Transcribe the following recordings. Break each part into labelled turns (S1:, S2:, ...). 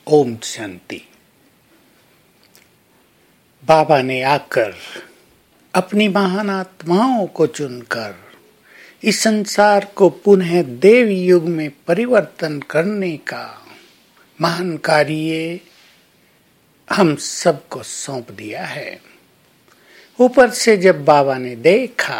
S1: ओम शांति। बाबा ने आकर अपनी महान आत्माओं को चुनकर इस संसार को पुनः देव युग में परिवर्तन करने का महान कार्य हम सबको सौंप दिया है। ऊपर से जब बाबा ने देखा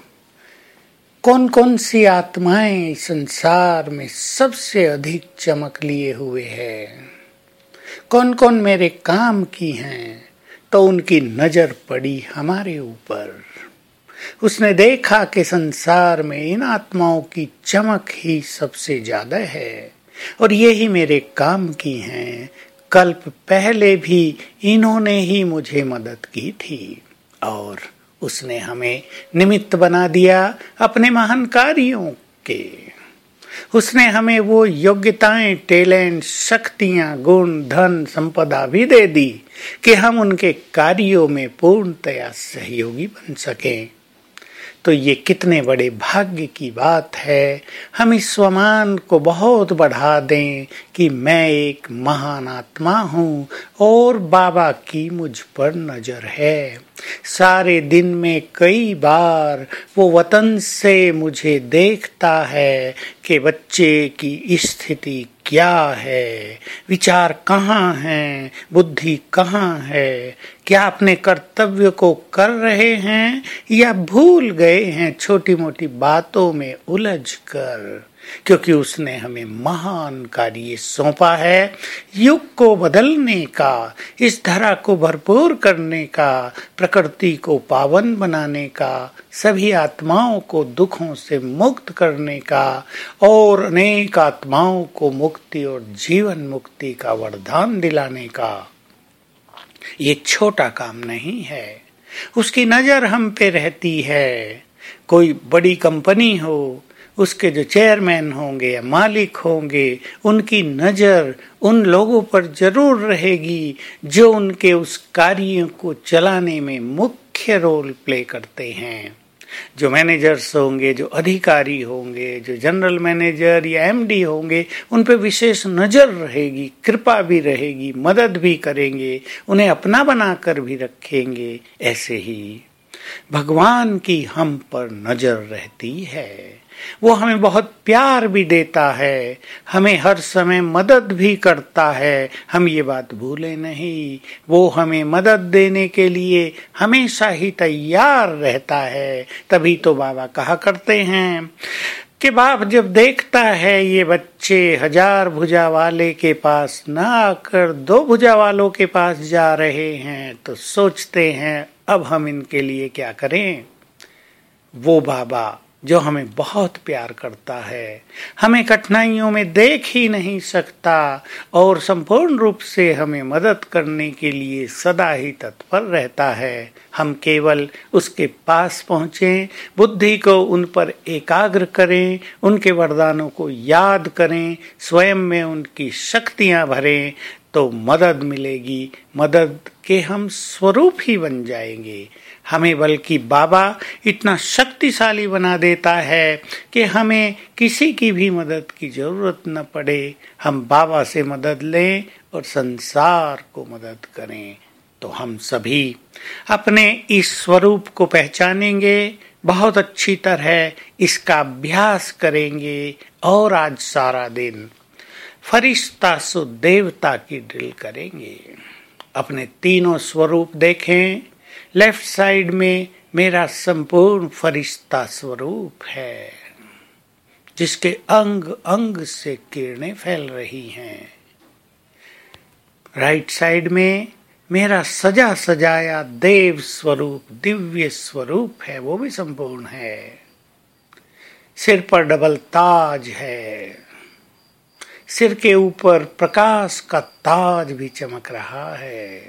S1: कौन कौन सी आत्माएं इस संसार में सबसे अधिक चमक लिए हुए हैं, कौन कौन मेरे काम की हैं, तो उनकी नजर पड़ी हमारे ऊपर। उसने देखा कि संसार में इन आत्माओं की चमक ही सबसे ज्यादा है और यही मेरे काम की हैं। कल्प पहले भी इन्होंने ही मुझे मदद की थी और उसने हमें निमित्त बना दिया अपने महान कार्यों के। उसने हमें वो योग्यताएं, टैलेंट, शक्तियां, गुण, धन, संपदा भी दे दी कि हम उनके कार्यों में पूर्णतया सहयोगी बन सकें। तो ये कितने बड़े भाग्य की बात है। हम इस स्वमान को बहुत बढ़ा दें कि मैं एक महान आत्मा हूँ और बाबा की मुझ पर नजर है। सारे दिन में कई बार वो वतन से मुझे देखता है कि बच्चे की स्थिति क्या है, विचार कहाँ हैं, बुद्धि कहाँ है, क्या अपने कर्तव्य को कर रहे हैं या भूल गए हैं छोटी मोटी बातों में उलझ कर। क्योंकि उसने हमें महान कार्य सौंपा है, युग को बदलने का, इस धरा को भरपूर करने का, प्रकृति को पावन बनाने का, सभी आत्माओं को दुखों से मुक्त करने का और अनेक आत्माओं को मुक्ति और जीवन मुक्ति का वरदान दिलाने का। ये छोटा काम नहीं है। उसकी नजर हम पे रहती है। कोई बड़ी कंपनी हो, उसके जो चेयरमैन होंगे या मालिक होंगे, उनकी नजर उन लोगों पर जरूर रहेगी जो उनके उस कार्य को चलाने में मुख्य रोल प्ले करते हैं। जो मैनेजर्स होंगे, जो अधिकारी होंगे, जो जनरल मैनेजर या एमडी होंगे, उन पे विशेष नजर रहेगी, कृपा भी रहेगी, मदद भी करेंगे, उन्हें अपना बनाकर भी रखेंगे। ऐसे ही भगवान की हम पर नजर रहती है। वो हमें बहुत प्यार भी देता है, हमें हर समय मदद भी करता है। हम ये बात भूले नहीं। वो हमें मदद देने के लिए हमेशा ही तैयार रहता है। तभी तो बाबा कहा करते हैं कि बाप जब देखता है ये बच्चे 1000 भुजा वाले के पास ना आकर 2 भुजा वालों के पास जा रहे हैं तो सोचते हैं अब हम इनके लिए क्या करें। वो बाबा जो हमें बहुत प्यार करता है, हमें कठिनाइयों में देख ही नहीं सकता और संपूर्ण रूप से हमें मदद करने के लिए सदा ही तत्पर रहता है। हम केवल उसके पास पहुँचें, बुद्धि को उन पर एकाग्र करें, उनके वरदानों को याद करें, स्वयं में उनकी शक्तियाँ भरें तो मदद मिलेगी। मदद के हम स्वरूप ही बन जाएंगे। हमें बल्कि बाबा इतना शक्तिशाली बना देता है कि हमें किसी की भी मदद की जरूरत न पड़े। हम बाबा से मदद लें और संसार को मदद करें तो हम सभी अपने इस स्वरूप को पहचानेंगे, बहुत अच्छी तरह इसका अभ्यास करेंगे और आज सारा दिन फरिश्ता सु देवता की ड्रिल करेंगे। अपने तीनों स्वरूप देखें। लेफ्ट साइड में मेरा संपूर्ण फरिश्ता स्वरूप है जिसके अंग अंग से किरणें फैल रही हैं। राइट साइड में मेरा सजा सजाया देव स्वरूप, दिव्य स्वरूप है, वो भी संपूर्ण है। सिर पर डबल ताज है, सिर के ऊपर प्रकाश का ताज भी चमक रहा है।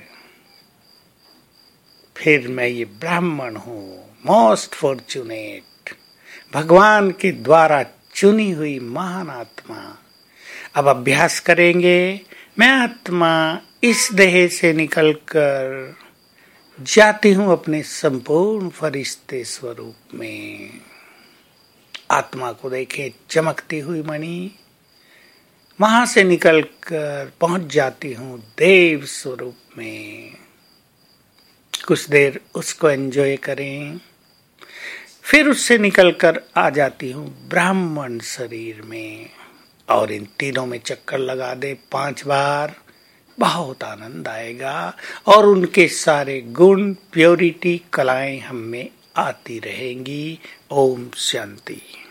S1: फिर मैं ये ब्राह्मण हूँ, मोस्ट फॉर्चुनेट, भगवान के द्वारा चुनी हुई महान आत्मा। अब अभ्यास करेंगे। मैं आत्मा इस देह से निकलकर जाती हूँ अपने संपूर्ण फरिश्ते स्वरूप में। आत्मा को देखें, चमकती हुई मणि, वहां से निकलकर पहुंच जाती हूँ देव स्वरूप में। कुछ देर उसको एंजॉय करें, फिर उससे निकलकर आ जाती हूँ ब्राह्मण शरीर में, और इन तीनों में चक्कर लगा दे 5 बार, बहुत आनंद आएगा और उनके सारे गुण, प्योरिटी, कलाएं हम में आती रहेंगी। ओम शांति।